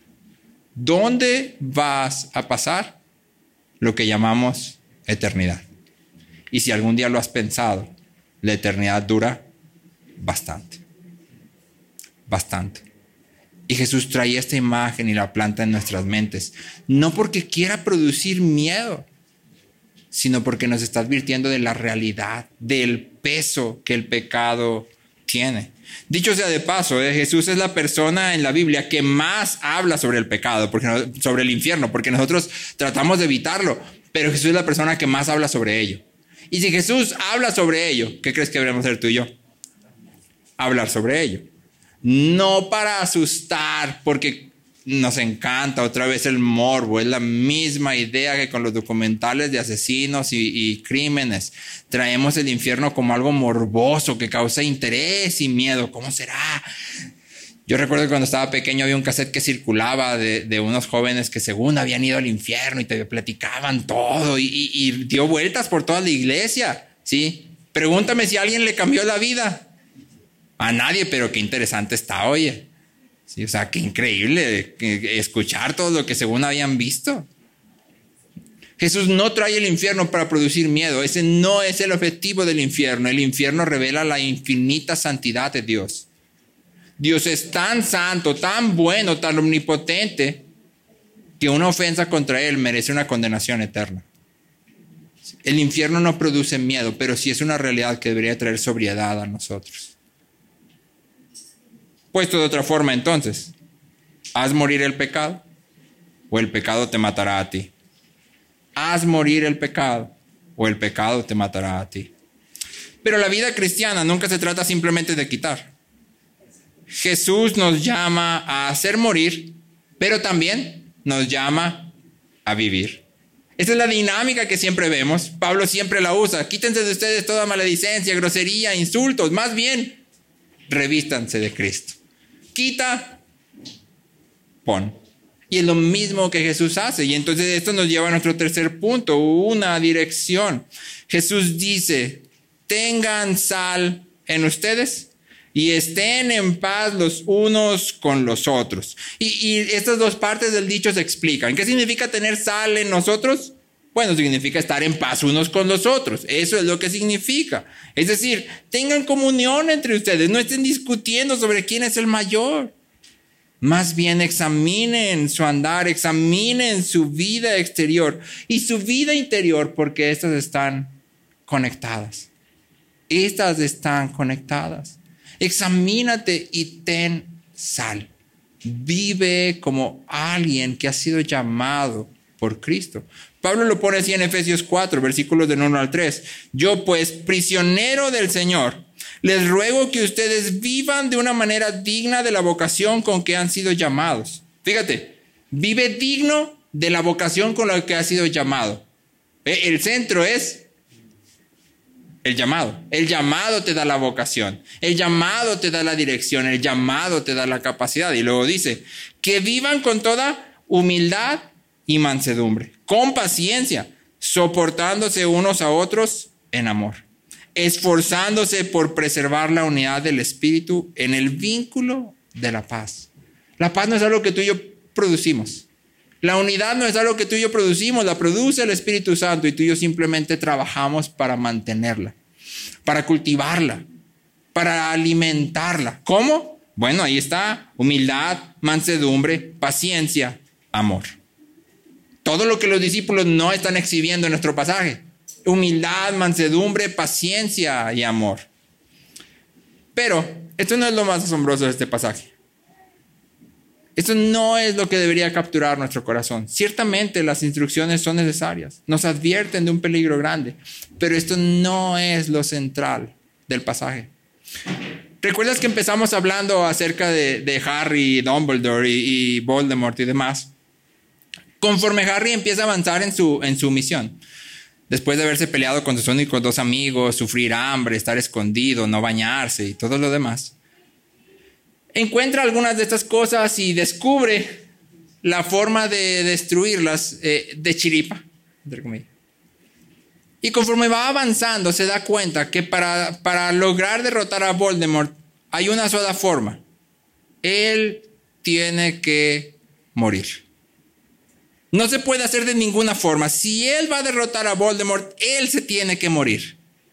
A: ¿Dónde vas a pasar lo que llamamos eternidad? Y si algún día lo has pensado, la eternidad dura bastante. Bastante. Y Jesús trae esta imagen y la planta en nuestras mentes, no porque quiera producir miedo, sino porque nos está advirtiendo de la realidad, del peso que el pecado tiene. Dicho sea de paso, Jesús es la persona en la Biblia que más habla sobre el pecado, sobre el infierno, porque nosotros tratamos de evitarlo, pero Jesús es la persona que más habla sobre ello. Y si Jesús habla sobre ello, ¿qué crees que deberíamos hacer tú y yo? Hablar sobre ello. No para asustar, porque nos encanta otra vez el morbo. Es la misma idea que con los documentales de asesinos y crímenes. Traemos el infierno como algo morboso que causa interés y miedo. ¿Cómo será? Yo recuerdo que cuando estaba pequeño había un cassette que circulaba de unos jóvenes que según habían ido al infierno y te platicaban todo y dio vueltas por toda la iglesia, ¿sí? Pregúntame si a alguien le cambió la vida. A nadie, pero qué interesante está, oye. Sí, o sea, qué increíble escuchar todo lo que según habían visto. Jesús no trae el infierno para producir miedo. Ese no es el objetivo del infierno. El infierno revela la infinita santidad de Dios. Dios es tan santo, tan bueno, tan omnipotente, que una ofensa contra Él merece una condenación eterna. El infierno no produce miedo, pero sí es una realidad que debería traer sobriedad a nosotros. Puesto de otra forma, entonces, ¿haz morir el pecado o el pecado te matará a ti? ¿Haz morir el pecado o el pecado te matará a ti? Pero la vida cristiana nunca se trata simplemente de quitar. Jesús nos llama a hacer morir, pero también nos llama a vivir. Esa es la dinámica que siempre vemos. Pablo siempre la usa. Quítense de ustedes toda maledicencia, grosería, insultos. Más bien, revístanse de Cristo. Quita, pon. Y es lo mismo que Jesús hace. Y entonces esto nos lleva a nuestro tercer punto, una dirección. Jesús dice, tengan sal en ustedes y estén en paz los unos con los otros. Y estas dos partes del dicho se explican. ¿Qué significa tener sal en nosotros? Bueno, significa estar en paz unos con los otros. Eso es lo que significa. Es decir, tengan comunión entre ustedes. No estén discutiendo sobre quién es el mayor. Más bien examinen su andar, examinen su vida exterior y su vida interior, porque estas están conectadas. Estas están conectadas. Examínate y ten sal. Vive como alguien que ha sido llamado por Cristo. Pablo lo pone así en Efesios 4, versículos del 1 al 3. Yo pues, prisionero del Señor, les ruego que ustedes vivan de una manera digna de la vocación con que han sido llamados. Fíjate, vive digno de la vocación con la que ha sido llamado. El centro es el llamado. El llamado te da la vocación. El llamado te da la dirección. El llamado te da la capacidad. Y luego dice, que vivan con toda humildad y mansedumbre, con paciencia, soportándose unos a otros en amor, esforzándose por preservar la unidad del espíritu en el vínculo de la paz. La paz no es algo que tú y yo producimos. La unidad no es algo que tú y yo producimos, la produce el Espíritu Santo y tú y yo simplemente trabajamos para mantenerla, para cultivarla, para alimentarla. ¿Cómo? Bueno, ahí está: humildad, mansedumbre, paciencia, amor. Todo lo que los discípulos no están exhibiendo en nuestro pasaje. Humildad, mansedumbre, paciencia y amor. Pero esto no es lo más asombroso de este pasaje. Esto no es lo que debería capturar nuestro corazón. Ciertamente las instrucciones son necesarias, nos advierten de un peligro grande, pero esto no es lo central del pasaje. ¿Recuerdas que empezamos hablando acerca de Harry, Dumbledore y Voldemort y demás? Conforme Harry empieza a avanzar en su misión, después de haberse peleado con sus únicos dos amigos, sufrir hambre, estar escondido, no bañarse y todo lo demás, encuentra algunas de estas cosas y descubre la forma de destruirlas de chiripa, entre comillas. Y conforme va avanzando se da cuenta que para lograr derrotar a Voldemort hay una sola forma. Él tiene que morir. No se puede hacer de ninguna forma. Si él va a derrotar a Voldemort, él se tiene que morir.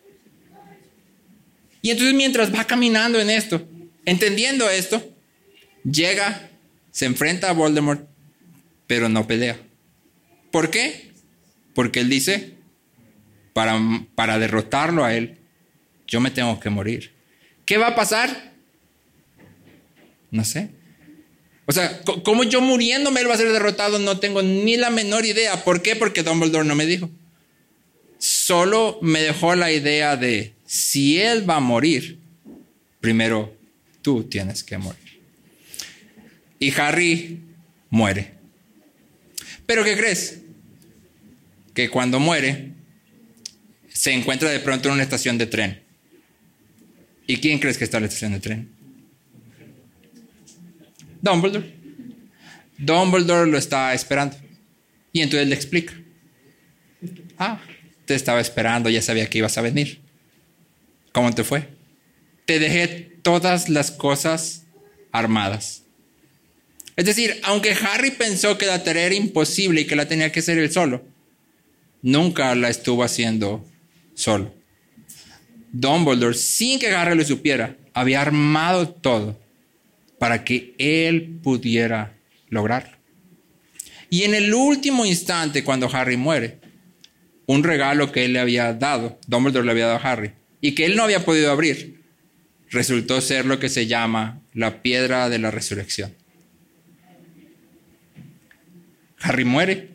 A: Y entonces mientras va caminando en esto, entendiendo esto, llega, se enfrenta a Voldemort, pero no pelea. ¿Por qué? Porque él dice, para derrotarlo a él, yo me tengo que morir. ¿Qué va a pasar? No sé. O sea, ¿cómo yo muriéndome él va a ser derrotado? No tengo ni la menor idea. ¿Por qué? Porque Dumbledore no me dijo. Solo me dejó la idea de, si él va a morir, primero tú tienes que morir. Y Harry muere. ¿Pero qué crees? Que cuando muere, se encuentra de pronto en una estación de tren. ¿Y quién crees que está en la estación de tren? Dumbledore. Dumbledore lo está esperando. Y entonces le explica. Te estaba esperando, ya sabía que ibas a venir. ¿Cómo te fue? Te dejé todas las cosas armadas. Es decir, aunque Harry pensó que la tarea era imposible y que la tenía que hacer él solo, nunca la estuvo haciendo solo. Dumbledore, sin que Harry lo supiera, había armado todo para que él pudiera lograrlo. Y en el último instante, cuando Harry muere, un regalo que él le había dado, Dumbledore le había dado a Harry, y que él no había podido abrir, resultó ser lo que se llama la piedra de la resurrección. Harry muere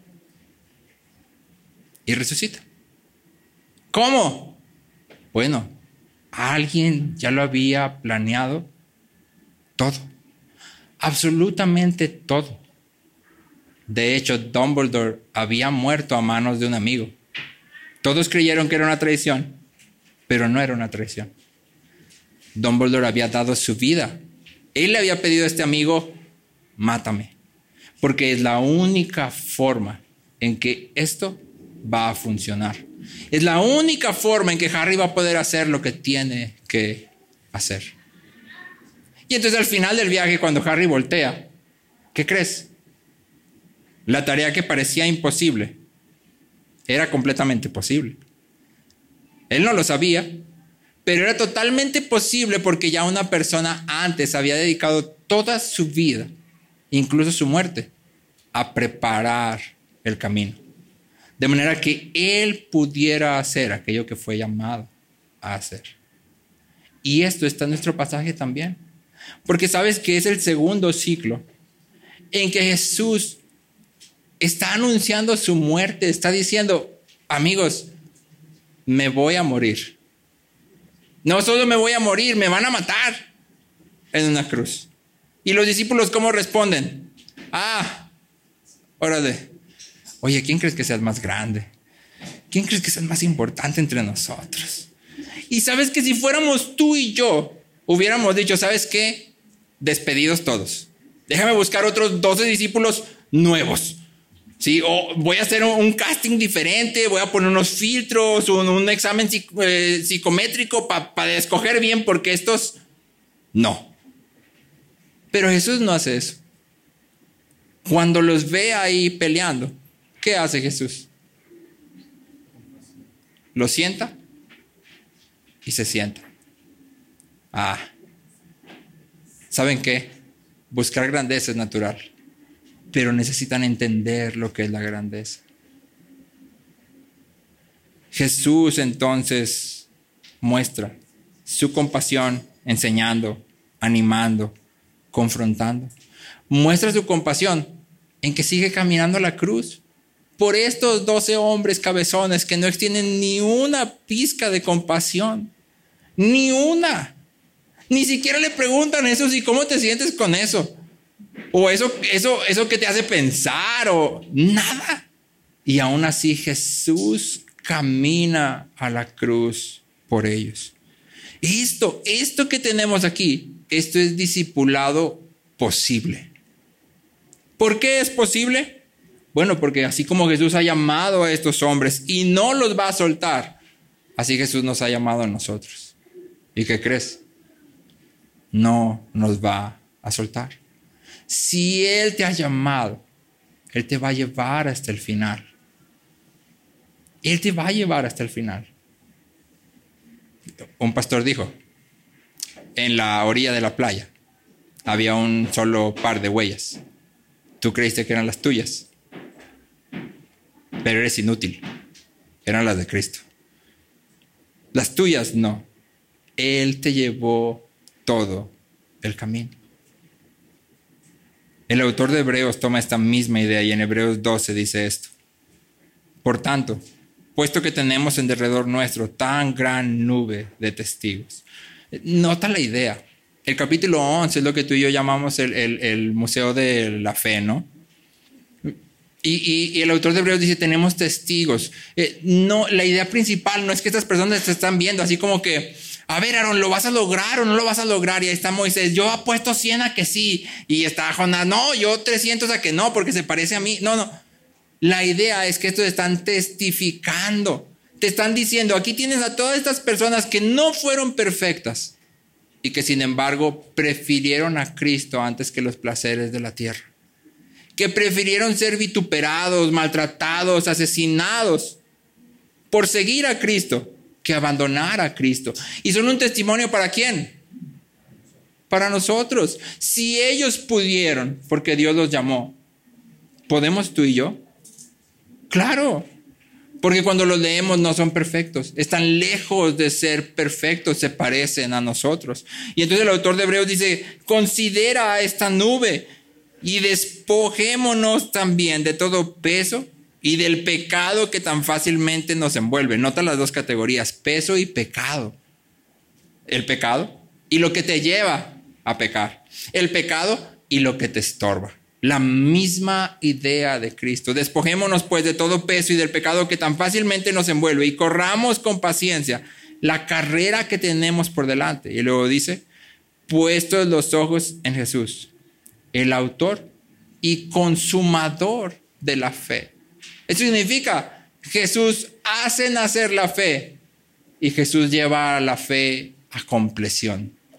A: y resucita. ¿Cómo? Bueno, alguien ya lo había planeado todo, absolutamente todo. De hecho, Dumbledore había muerto a manos de un amigo. Todos creyeron que era una traición, pero no era una traición. Dumbledore había dado su vida. Él le había pedido a este amigo, mátame, porque es la única forma en que esto va a funcionar. Es la única forma en que Harry va a poder hacer lo que tiene que hacer. Y entonces al final del viaje, cuando Harry voltea, ¿qué crees? La tarea que parecía imposible era completamente posible. Él no lo sabía, pero era totalmente posible porque ya una persona antes había dedicado toda su vida, incluso su muerte, a preparar el camino. De manera que él pudiera hacer aquello que fue llamado a hacer. Y esto está en nuestro pasaje también. Porque sabes que es el segundo ciclo en que Jesús está anunciando su muerte, está diciendo, amigos, me voy a morir. No solo me voy a morir, me van a matar en una cruz. Y los discípulos, ¿cómo responden? Órale. Oye, ¿quién crees que sea el más grande? ¿Quién crees que sea el más importante entre nosotros? Y sabes que si fuéramos tú y yo, hubiéramos dicho, ¿sabes qué? Despedidos todos. Déjame buscar otros 12 discípulos nuevos. ¿Sí? O voy a hacer un casting diferente, voy a poner unos filtros, un examen psicométrico para escoger bien, porque estos no. Pero Jesús no hace eso. Cuando los ve ahí peleando, ¿qué hace Jesús? Los sienta y se sienta. ¿Saben qué? Buscar grandeza es natural, pero necesitan entender lo que es la grandeza. Jesús entonces muestra su compasión enseñando, animando, confrontando. Muestra su compasión en que sigue caminando a la cruz por estos 12 hombres cabezones que no extienden ni una pizca de compasión. Ni una. Ni siquiera le preguntan eso, ¿y cómo te sientes con eso? O eso que te hace pensar, o nada. Y aún así Jesús camina a la cruz por ellos. Esto que tenemos aquí, esto es discipulado posible. ¿Por qué es posible? Bueno, porque así como Jesús ha llamado a estos hombres y no los va a soltar, así Jesús nos ha llamado a nosotros. ¿Y qué crees? No nos va a soltar. Si Él te ha llamado, Él te va a llevar hasta el final. Él te va a llevar hasta el final. Un pastor dijo, en la orilla de la playa había un solo par de huellas. Tú creíste que eran las tuyas, pero eres inútil. Eran las de Cristo. Las tuyas no. Él te llevó todo el camino. El autor de Hebreos toma esta misma idea y en Hebreos 12 dice esto. Por tanto, puesto que tenemos en derredor nuestro tan gran nube de testigos. Nota la idea. El capítulo 11 es lo que tú y yo llamamos el museo de la fe, ¿no? Y el autor de Hebreos dice, tenemos testigos. No, la idea principal no es que estas personas te están viendo así como que, a ver, Aarón, ¿lo vas a lograr o no lo vas a lograr? Y ahí está Moisés, yo apuesto 100 a que sí. Y está Jonás, no, yo 300 a que no, porque se parece a mí. No. La idea es que estos están testificando. Te están diciendo, aquí tienes a todas estas personas que no fueron perfectas y que sin embargo prefirieron a Cristo antes que los placeres de la tierra. Que prefirieron ser vituperados, maltratados, asesinados por seguir a Cristo que abandonar a Cristo. ¿Y son un testimonio para quién? Para nosotros. Si ellos pudieron, porque Dios los llamó, ¿podemos tú y yo? Claro, porque cuando los leemos no son perfectos, están lejos de ser perfectos, se parecen a nosotros. Y entonces el autor de Hebreos dice, considera esta nube y despojémonos también de todo peso y del pecado que tan fácilmente nos envuelve. Nota las dos categorías, peso y pecado. El pecado y lo que te lleva a pecar. El pecado y lo que te estorba. La misma idea de Cristo. Despojémonos pues de todo peso y del pecado que tan fácilmente nos envuelve y corramos con paciencia la carrera que tenemos por delante. Y luego dice, puestos los ojos en Jesús, el autor y consumador de la fe. Eso significa, Jesús hace nacer la fe y Jesús lleva la fe a compleción.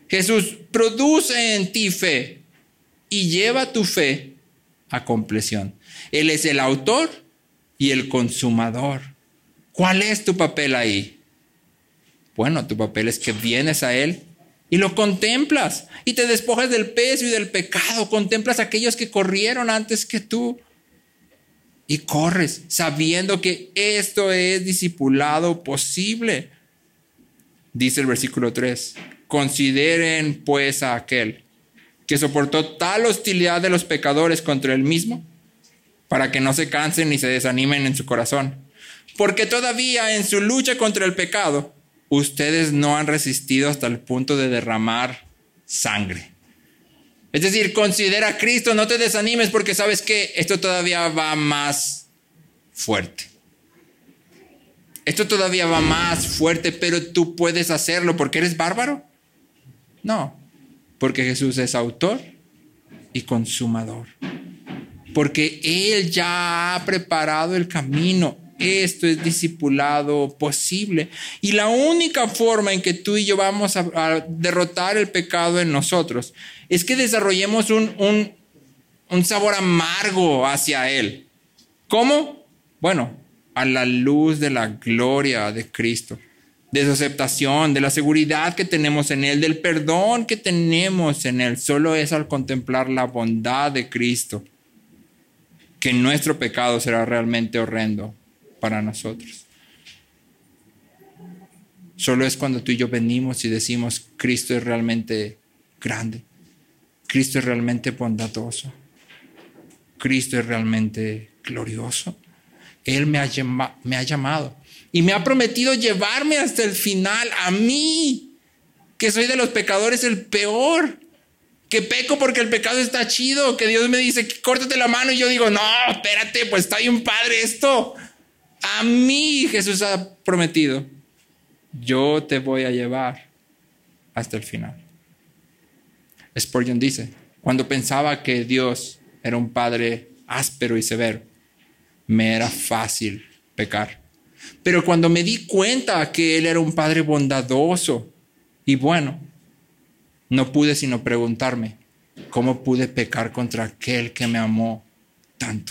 A: Jesús produce en ti fe y lleva tu fe a compleción. Él es el autor y el consumador. ¿Cuál es tu papel ahí? Bueno, tu papel es que vienes a Él y lo contemplas y te despojas del peso y del pecado. Contemplas a aquellos que corrieron antes que tú y corres sabiendo que esto es discipulado posible. Dice el versículo 3, consideren pues a aquel que soportó tal hostilidad de los pecadores contra él mismo, para que no se cansen ni se desanimen en su corazón. Porque todavía en su lucha contra el pecado, ustedes no han resistido hasta el punto de derramar sangre. Es decir, considera a Cristo, no te desanimes porque sabes que esto todavía va más fuerte. Esto todavía va más fuerte, pero tú puedes hacerlo porque eres bárbaro. No, porque Jesús es autor y consumador. Porque Él ya ha preparado el camino. Esto es discipulado posible. Y la única forma en que tú y yo vamos a derrotar el pecado en nosotros es que desarrollemos un sabor amargo hacia Él. ¿Cómo? Bueno, a la luz de la gloria de Cristo, de su aceptación, de la seguridad que tenemos en Él, del perdón que tenemos en Él. Solo es al contemplar la bondad de Cristo que nuestro pecado será realmente horrendo para nosotros. Solo es cuando tú y yo venimos y decimos, Cristo es realmente grande, Cristo es realmente bondadoso, Cristo es realmente glorioso. Él me ha llamado y me ha prometido llevarme hasta el final, a mí, que soy de los pecadores el peor, que peco porque el pecado está chido, que Dios me dice, córtate la mano, y yo digo, no, espérate, pues está bien padre esto. A mí Jesús ha prometido, yo te voy a llevar hasta el final. Spurgeon dice, cuando pensaba que Dios era un padre áspero y severo, me era fácil pecar. Pero cuando me di cuenta que Él era un padre bondadoso y bueno, no pude sino preguntarme, ¿cómo pude pecar contra aquel que me amó tanto?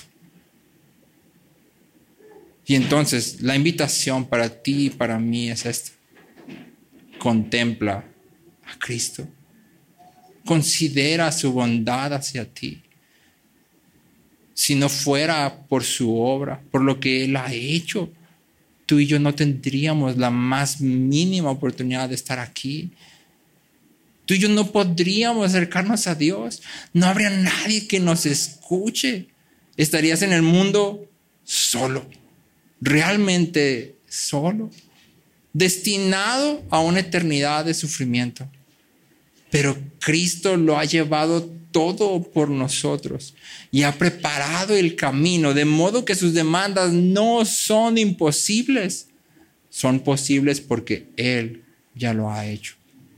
A: Y entonces la invitación para ti y para mí es esta. Contempla a Cristo. Considera su bondad hacia ti. Si no fuera por su obra, por lo que Él ha hecho, tú y yo no tendríamos la más mínima oportunidad de estar aquí. Tú y yo no podríamos acercarnos a Dios. No habría nadie que nos escuche. Estarías en el mundo solo, realmente solo, destinado a una eternidad de sufrimiento. Pero Cristo lo ha llevado todo por nosotros y ha preparado el camino, de modo que sus demandas no son imposibles, son posibles porque Él ya lo ha hecho.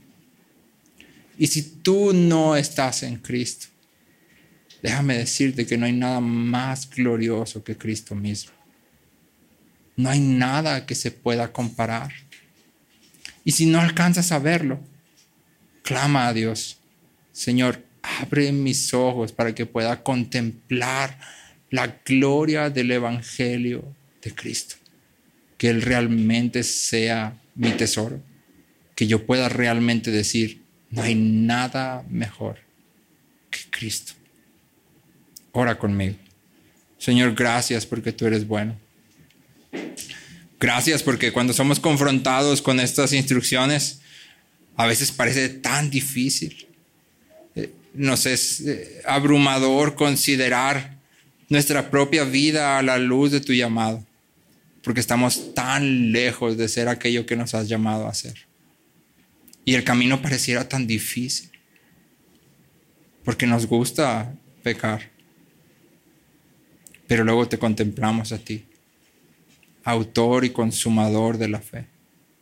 A: Y si tú no estás en Cristo, déjame decirte que no hay nada más glorioso que Cristo mismo. No hay nada que se pueda comparar. Y si no alcanzas a verlo, clama a Dios. Señor, abre mis ojos para que pueda contemplar la gloria del Evangelio de Cristo. Que Él realmente sea mi tesoro. Que yo pueda realmente decir, no hay nada mejor que Cristo. Ora conmigo. Señor, gracias porque tú eres bueno. Gracias porque cuando somos confrontados con estas instrucciones, a veces parece tan difícil. Nos es abrumador considerar nuestra propia vida a la luz de tu llamado, porque estamos tan lejos de ser aquello que nos has llamado a ser. Y el camino pareciera tan difícil, porque nos gusta pecar. Pero luego te contemplamos a ti, autor y consumador de la fe.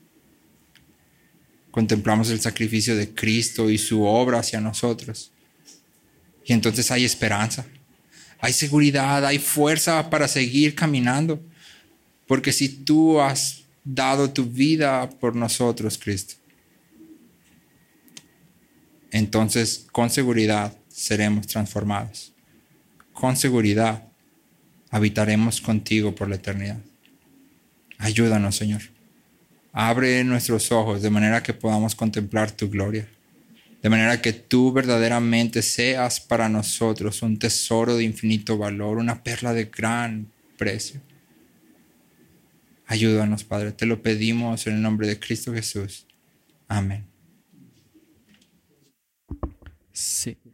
A: Contemplamos el sacrificio de Cristo y su obra hacia nosotros. Y entonces hay esperanza, hay seguridad, hay fuerza para seguir caminando. Porque si tú has dado tu vida por nosotros, Cristo, entonces con seguridad seremos transformados. Con seguridad habitaremos contigo por la eternidad. Ayúdanos, Señor. Abre nuestros ojos de manera que podamos contemplar tu gloria. De manera que tú verdaderamente seas para nosotros un tesoro de infinito valor, una perla de gran precio. Ayúdanos, Padre. Te lo pedimos en el nombre de Cristo Jesús. Amén.
B: Sí.